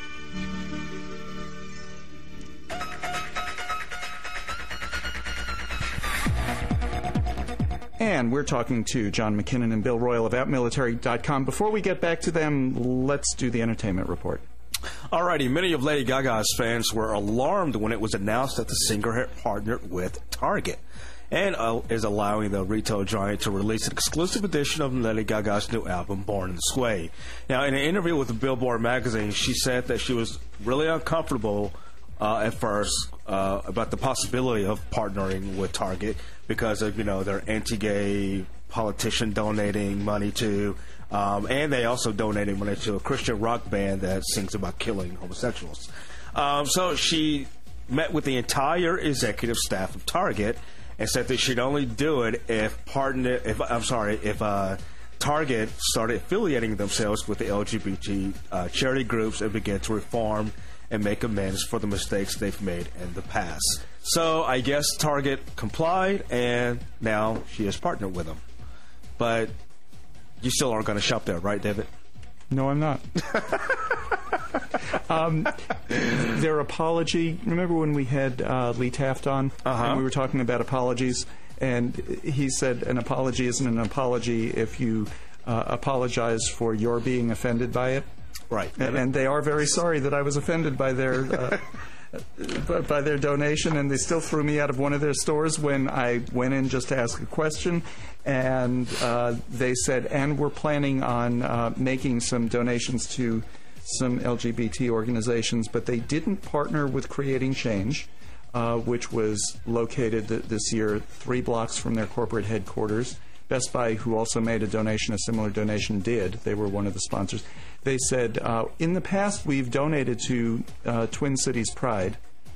A: And we're talking to John McKinnon and Bill Royal about military.com. Before we get back to them, let's do the entertainment report.
B: Alrighty, many of Lady Gaga's fans were alarmed when it was announced that the singer had partnered with Target and is allowing the retail giant to release an exclusive edition of Lady Gaga's new album, Born This Way. Now, in an interview with Billboard magazine, she said that she was really uncomfortable at first about the possibility of partnering with Target because of, their anti-gay politician donating money to, and they also donated money to a Christian rock band that sings about killing homosexuals. So she met with the entire executive staff of Target and said that she'd only do it if Target started affiliating themselves with the LGBT charity groups and began to reform and make amends for the mistakes they've made in the past. So I guess Target complied, and now she has partnered with them. But you still aren't going to shop there, right, David?
A: No, I'm not. Their apology, remember when we had Lee Taft on? And we were talking about apologies, and he said an apology isn't an apology if you apologize for your being offended by it.
B: Right.
A: And they are very sorry that I was offended by their by their donation, and they still threw me out of one of their stores when I went in just to ask a question, and they said, and we're planning on making some donations to some LGBT organizations, but they didn't partner with Creating Change, which was located this year 3 blocks from their corporate headquarters. Best Buy, who also made a donation, a similar donation, did. They were one of the sponsors. They said, in the past, we've donated to Twin Cities Pride.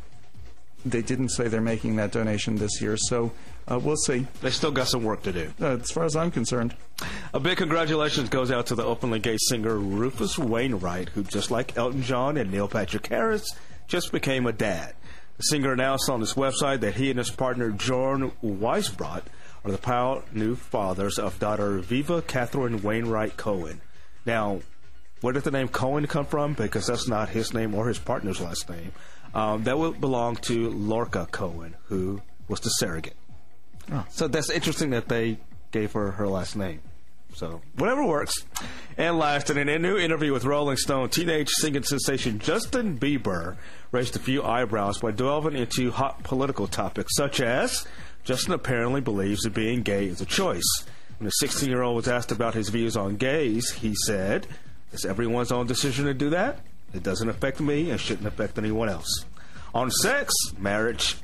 A: They didn't say they're making that donation this year, so we'll see.
B: They still got some work to do.
A: As far as I'm concerned.
B: A big congratulations goes out to the openly gay singer Rufus Wainwright, who, just like Elton John and Neil Patrick Harris, just became a dad. The singer announced on his website that he and his partner, Jorn Weisbrot, are the proud new fathers of daughter Viva Catherine Wainwright Cohen. Now, where did the name Cohen come from? Because that's not his name or his partner's last name. That would belong to Lorca Cohen, who was the surrogate. Oh. So that's interesting that they gave her last name. So whatever works. And last, in a new interview with Rolling Stone, teenage singing sensation Justin Bieber raised a few eyebrows by delving into hot political topics, such as Justin apparently believes that being gay is a choice. When the 16-year-old was asked about his views on gays, he said, "It's everyone's own decision to do that. It doesn't affect me and shouldn't affect anyone else." On sex and marriage,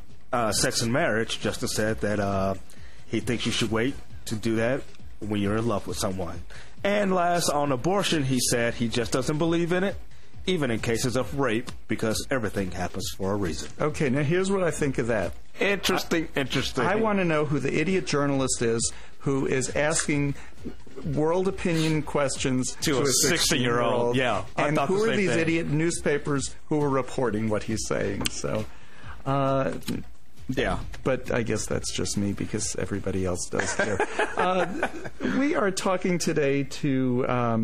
B: Justin said that he thinks you should wait to do that when you're in love with someone. And last, on abortion, he said he just doesn't believe in it, even in cases of rape, because everything happens for a reason.
A: Okay, now here's what I think of that.
B: Interesting.
A: I want to know who the idiot journalist is who is asking world opinion questions to a 16-year-old.
B: Yeah,
A: and who are these idiot newspapers who are reporting what he's saying? So,
B: Yeah.
A: But I guess that's just me because everybody else does too. We are talking today to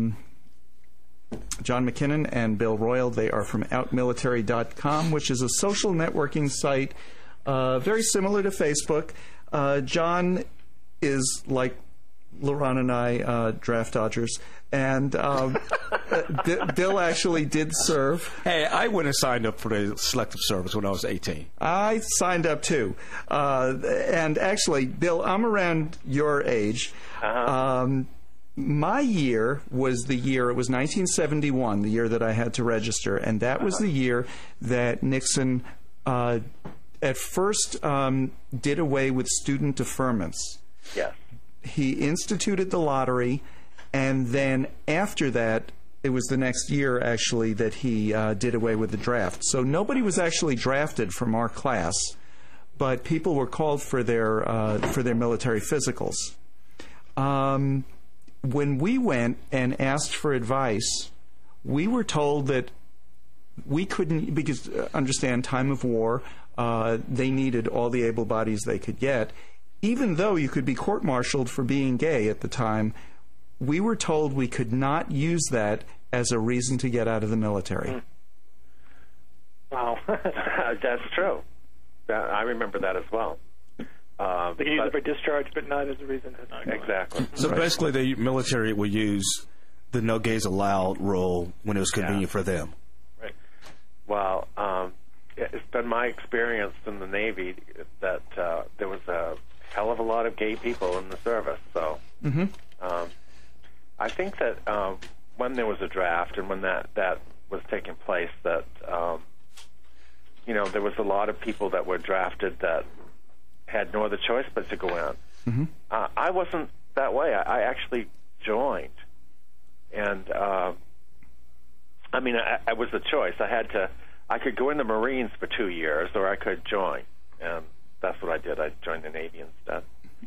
A: John McKinnon and Bill Royal. They are from OutMilitary.com, which is a social networking site very similar to Facebook. John is like LaRon and I, draft dodgers, and Bill actually did serve.
B: Hey, I went and signed up for the Selective Service when I was 18.
A: I signed up too. And actually, Bill, I'm around your age. My year was the year, it was 1971, the year that I had to register, and that was the year that Nixon at first did away with student deferments.
D: Yes.
A: He instituted the lottery, and then after that, it was the next year, actually, that he did away with the draft. So nobody was actually drafted from our class, but people were called for their military physicals. When we went and asked for advice, we were told that we couldn't, because understand, time of war, they needed all the able bodies they could get. Even though you could be court-martialed for being gay at the time, we were told we could not use that as a reason to get out of the military.
C: Wow.
D: That's true. I remember that as well.
C: They can use it for discharge, but not as a reason to not go.
D: Exactly.
B: So basically, the military would use the no gays allowed rule when it was convenient for them.
D: Right. Well, it's been my experience in the Navy that there was a hell of a lot of gay people in the service. So I think that when there was a draft and when that was taking place, that there was a lot of people that were drafted that had no other choice but to go in. I wasn't that way. I actually joined, and I was the choice. I could go in the Marines for 2 years, or I could join, and that's what I did. I joined the Navy instead.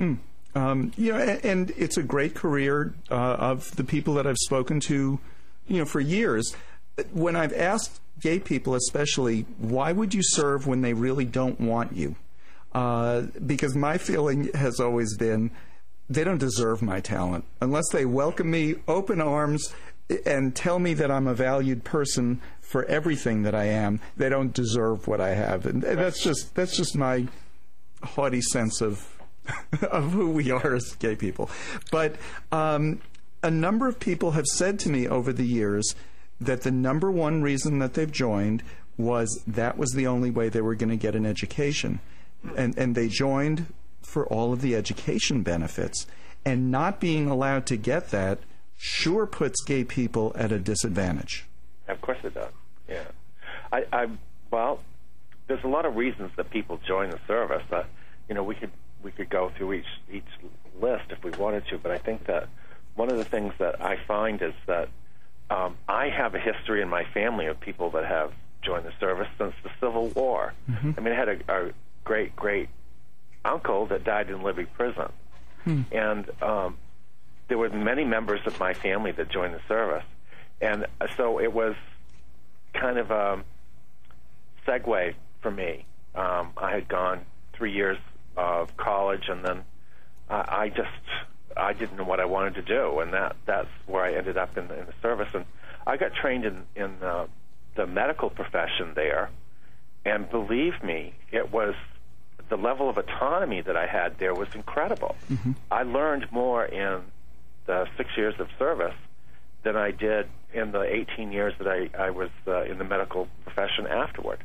A: And it's a great career of the people that I've spoken to, for years. When I've asked gay people, especially, why would you serve when they really don't want you? Because my feeling has always been they don't deserve my talent. Unless they welcome me open arms and tell me that I'm a valued person for everything that I am, they don't deserve what I have. And that's just my haughty sense of who we are as gay people. But a number of people have said to me over the years that the number one reason that they've joined was that was the only way they were going to get an education. And they joined for all of the education benefits. And not being allowed to get that sure puts gay people at a disadvantage.
D: Of course it does, yeah. Well, there's a lot of reasons that people join the service. We could go through each list if we wanted to, but I think that one of the things that I find is that I have a history in my family of people that have joined the service since the Civil War. I mean, I had a great uncle that died in Libby prison, and there were many members of my family that joined the service, and so it was kind of a segue for me. I had gone 3 years of college, and then I didn't know what I wanted to do, and that's where I ended up in the service. And I got trained in the medical profession there, and believe me, it was the level of autonomy that I had there was incredible. I learned more in the 6 years of service than I did in the 18 years that I was in the medical profession afterward.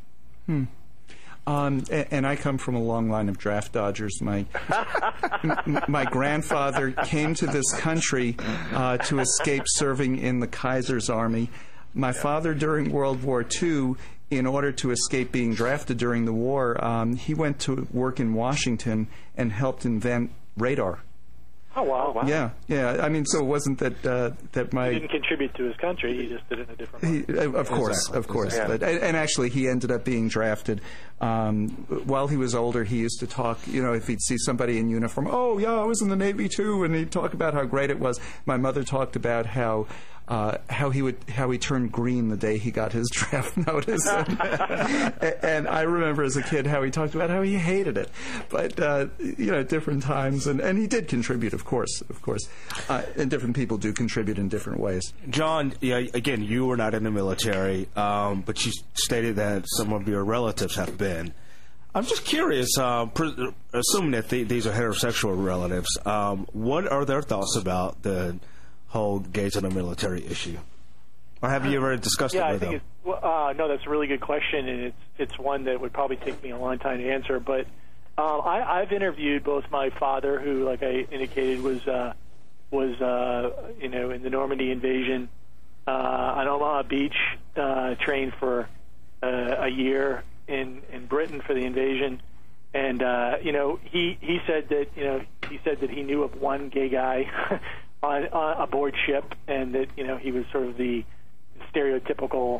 A: And I come from a long line of draft dodgers. My grandfather came to this country to escape serving in the Kaiser's army. My father, during World War II, in order to escape being drafted during the war, he went to work in Washington and helped invent radar.
C: Oh, wow.
A: Yeah. I mean, so it wasn't that my...
C: He didn't contribute to his country. He just did it in a different way.
A: Of course. Yeah. But, and actually, he ended up being drafted. While he was older, he used to talk, if he'd see somebody in uniform, oh, yeah, I was in the Navy, too, and he'd talk about how great it was. My mother talked about how how he turned green the day he got his draft notice, and I remember as a kid how he talked about how he hated it, but at different times, and he did contribute, of course, and different people do contribute in different ways.
B: John, again, you were not in the military, but you stated that some of your relatives have been. I'm just curious, assuming that these are heterosexual relatives, what are their thoughts about the whole gays in the military issue? Or have you ever discussed it with them?
C: No, that's a really good question, and it's one that would probably take me a long time to answer. But I've interviewed both my father, who, like I indicated, was in the Normandy invasion on Omaha Beach, trained for a year in Britain for the invasion, and he said that he knew of one gay guy on aboard ship, and that he was sort of the stereotypical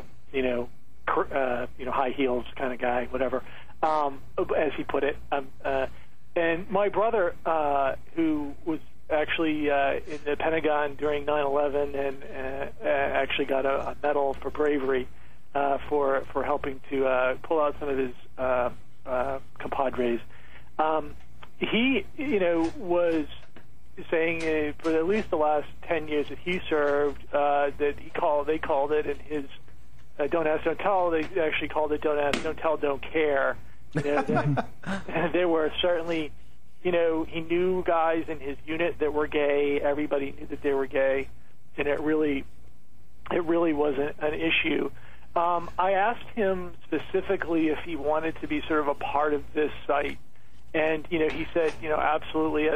C: high heels kind of guy, whatever, as he put it. And my brother, who was actually in the Pentagon during 9/11 and actually got a medal for bravery. For helping to pull out some of his compadres. He, was saying for at least the last 10 years that he served, that they called it in his Don't Ask, Don't Tell, they actually called it Don't Ask, Don't Tell, Don't Care. There were certainly, he knew guys in his unit that were gay. Everybody knew that they were gay, and it really wasn't an issue. I asked him specifically if he wanted to be sort of a part of this site, and he said, absolutely,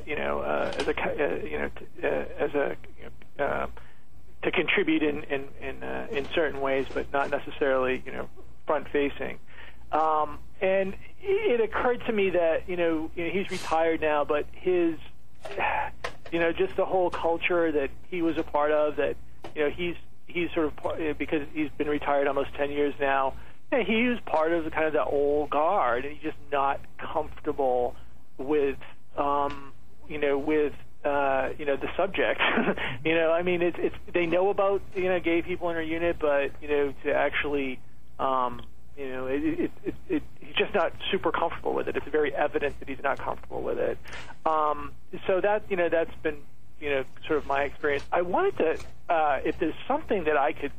C: to contribute in certain ways, but not necessarily front facing. And it occurred to me that he's retired now, but his just the whole culture that he was a part of, that he's sort of, because he's been retired almost 10 years now, he was part of kind of the old guard, and he's just not comfortable with, the subject. I mean, it's they know about gay people in our unit, but to actually, he's just not super comfortable with it. It's very evident that he's not comfortable with it. So that that's been sort of my experience. I wanted to, if there's something that I could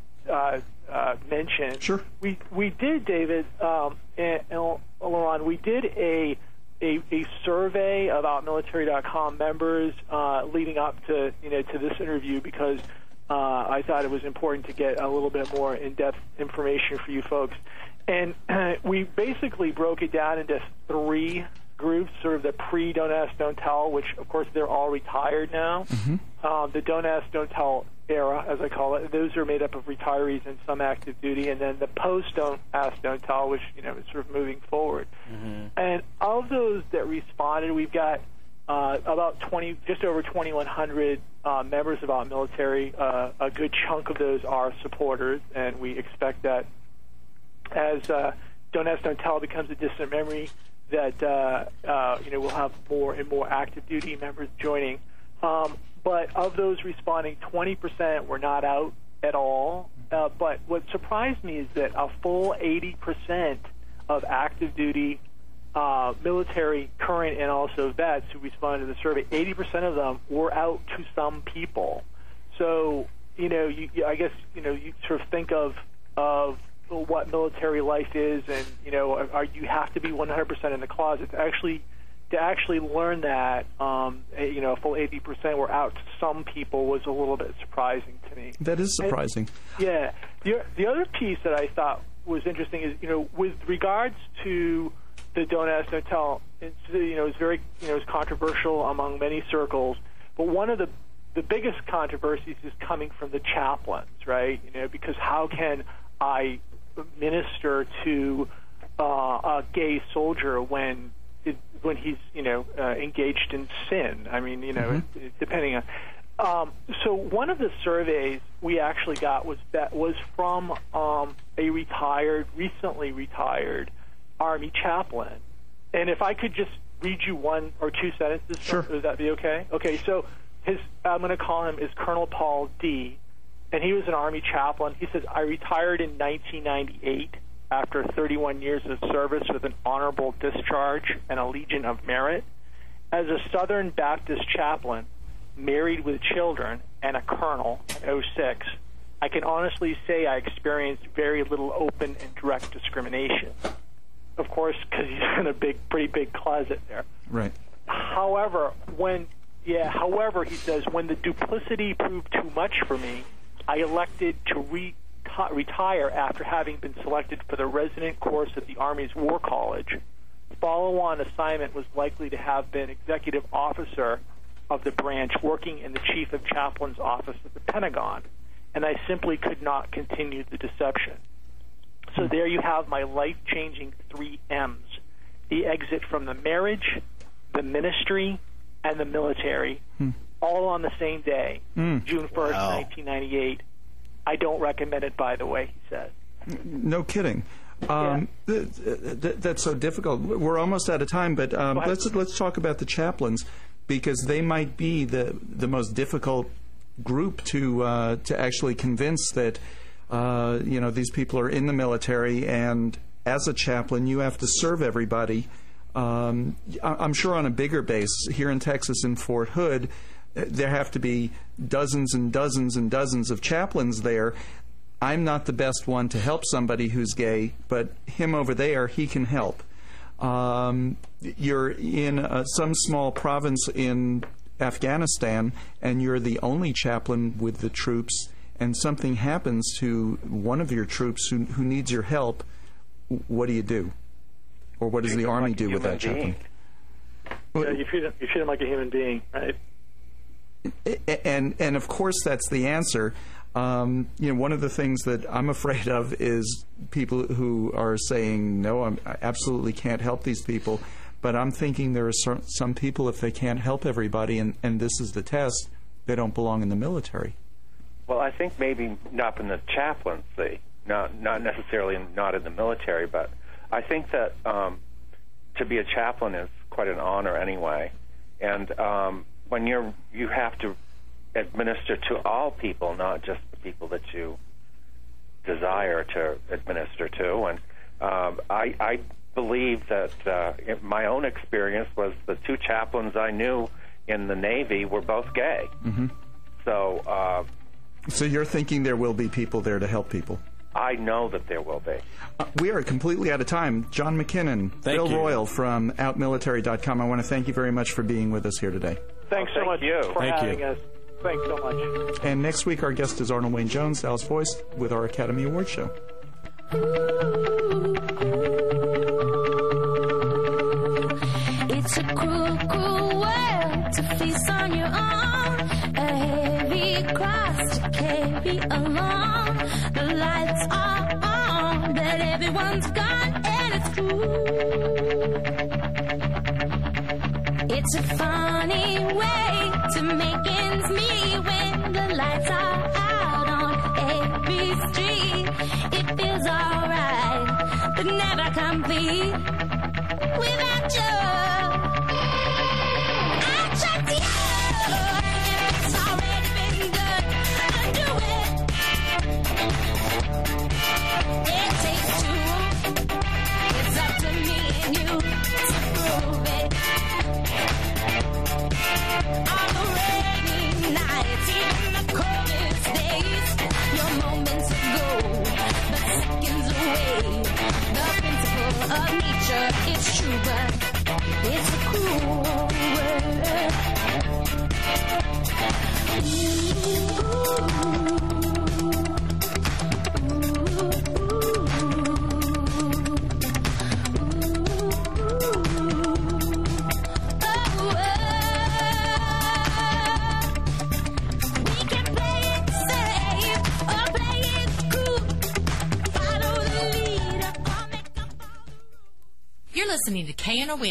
C: mention.
A: Sure.
C: We did, David, and Laurent, we did a survey of OutMilitary.com members leading up to to this interview, because I thought it was important to get a little bit more in-depth information for you folks. And we basically broke it down into 3 groups, sort of the pre-Don't Ask, Don't Tell, which, of course, they're all retired now. Mm-hmm. The Don't Ask, Don't Tell era, as I call it, those are made up of retirees and some active duty. And then the post-Don't Ask, Don't Tell, which, is sort of moving forward. Mm-hmm. And of those that responded, we've got about just over 2,100 members of our military. A good chunk of those are supporters, and we expect that as Don't Ask, Don't Tell becomes a distant memory, that we'll have more and more active duty members joining. But of those responding, 20% were not out at all. But what surprised me is that a full 80% of active duty military, current, and also vets who responded to the survey, 80% of them were out to some people. So I guess you sort of think of what military life is, and you have to be 100% in the closet to actually learn that. A full 80% were out to some people was a little bit surprising to me.
A: That is surprising.
C: And, the other piece that I thought was interesting is with regards to the Don't Ask, Don't Tell, it's very it's controversial among many circles. But one of the biggest controversies is coming from the chaplains, right? Because how can I minister to a gay soldier when he's engaged in sin? I mean, mm-hmm. Depending on. So one of the surveys we actually got was from a recently retired Army chaplain, and if I could just read you 1 or 2 sentences,
A: sure.
C: Would that be okay? Okay, so I'm going to call him is Colonel Paul D. and he was an Army chaplain. He says, I retired in 1998 after 31 years of service with an honorable discharge and a Legion of Merit. As a Southern Baptist chaplain, married with children, and a colonel in 06, I can honestly say I experienced very little open and direct discrimination. Of course, because he's in a pretty big closet there.
A: Right.
C: However, he says, when the duplicity proved too much for me, I elected to retire after having been selected for the resident course at the Army's War College. Follow-on assignment was likely to have been executive officer of the branch working in the Chief of Chaplain's office at the Pentagon, and I simply could not continue the deception. So there you have my life-changing 3 M's: the exit from the marriage, the ministry, and the military, all on the same day, June 1st, 1998. I don't recommend it, by the way, he said.
A: No kidding. That's so difficult. We're almost out of time, but let's talk about the chaplains, because they might be the most difficult group to actually convince that these people are in the military, and as a chaplain you have to serve everybody. I'm sure on a bigger base here in Texas, in Fort Hood, there have to be dozens and dozens and dozens of chaplains there. I'm not the best one to help somebody who's gay, but him over there, he can help. You're in some small province in Afghanistan, and you're the only chaplain with the troops, and something happens to one of your troops who needs your help. What do you do? Or what does the Army do with that chaplain?
C: Yeah, you treat him like a human being, right?
A: And of course that's the answer. One of the things that I'm afraid of is people who are saying, no, I absolutely can't help these people. But I'm thinking there are some people, if they can't help everybody, and this is the test, they don't belong in the military.
D: Well, I think maybe not in the chaplaincy, not necessarily not in the military, but I think that to be a chaplain is quite an honor anyway. And when you have to administer to all people, not just the people that you desire to administer to. And I believe that my own experience was the 2 chaplains I knew in the Navy were both gay.
A: Mm-hmm. So you're thinking there will be people there to help people?
D: I know that there will be.
A: We are completely out of time. John McKinnon, Bill Royal from OutMilitary.com. I want to thank you very much for being with us here today.
C: Thanks so much for having us. Thanks so much.
A: And next week, our guest is Arnold Wayne Jones, Dallas Voice, with our Academy Awards show.
H: It's a cruel, cruel world to face on your own. A heavy cross to carry along. The lights are on, but everyone's gone, and it's true. It's a funny way to make ends meet when the lights are out on every street. It feels alright, but never complete without you. I tried to and it's already been done. Undo it. It takes 2. It's up to me and you to prove it. On the rainy nights, even the coldest days, your moments ago, but seconds away. The principle of nature, it's true, but it's a cruel world. We can play it safe or play it cool. Follow the leader or make a.
I: You're listening to KNON